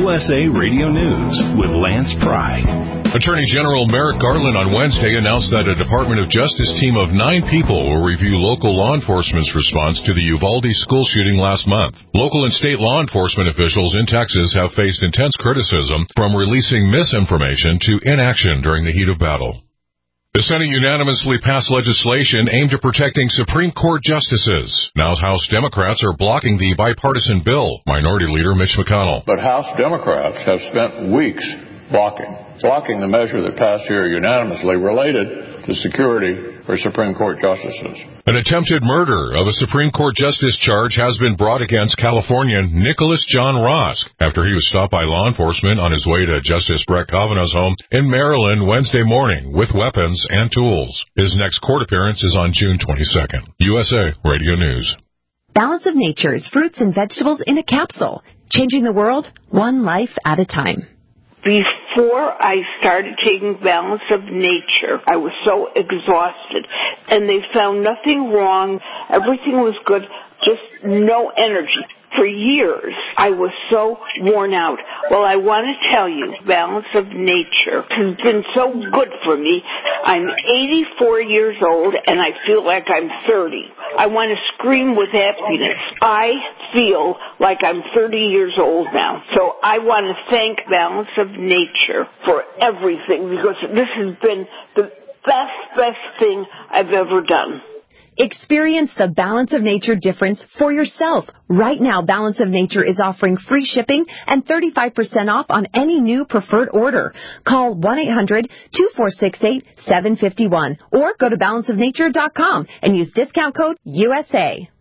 USA Radio News with Lance Pry. Attorney General Merrick Garland on Wednesday announced that a Department of Justice team of 9 people will review local law enforcement's response to the Uvalde school shooting last month. Local and state law enforcement officials in Texas have faced intense criticism from releasing misinformation to inaction during the heat of battle. The Senate unanimously passed legislation aimed at protecting Supreme Court justices. Now House Democrats are blocking the bipartisan bill. Minority Leader Mitch McConnell. But House Democrats have spent weeks blocking the measure that passed here unanimously related to security for Supreme Court justices. An attempted murder of a Supreme Court justice charge has been brought against Californian Nicholas John Rosk after he was stopped by law enforcement on his way to Justice Brett Kavanaugh's home in Maryland Wednesday morning with weapons and tools. His next court appearance is on June 22nd. USA Radio News. Balance of Nature's fruits and vegetables in a capsule, changing the world one life at a time. Before I started taking Balance of Nature, I was so exhausted, and they found nothing wrong. Everything was good, just no energy. For years, I was so worn out. Well, I want to tell you, Balance of Nature has been so good for me. I'm 84 years old, and I feel like I'm 30. I want to scream with happiness. I feel like I'm 30 years old now. So I want to thank Balance of Nature for everything, because this has been the best thing I've ever done. Experience the Balance of Nature difference for yourself. Right now, Balance of Nature is offering free shipping and 35% off on any new preferred order. Call 1-800-2468-751 or go to balanceofnature.com and use discount code USA.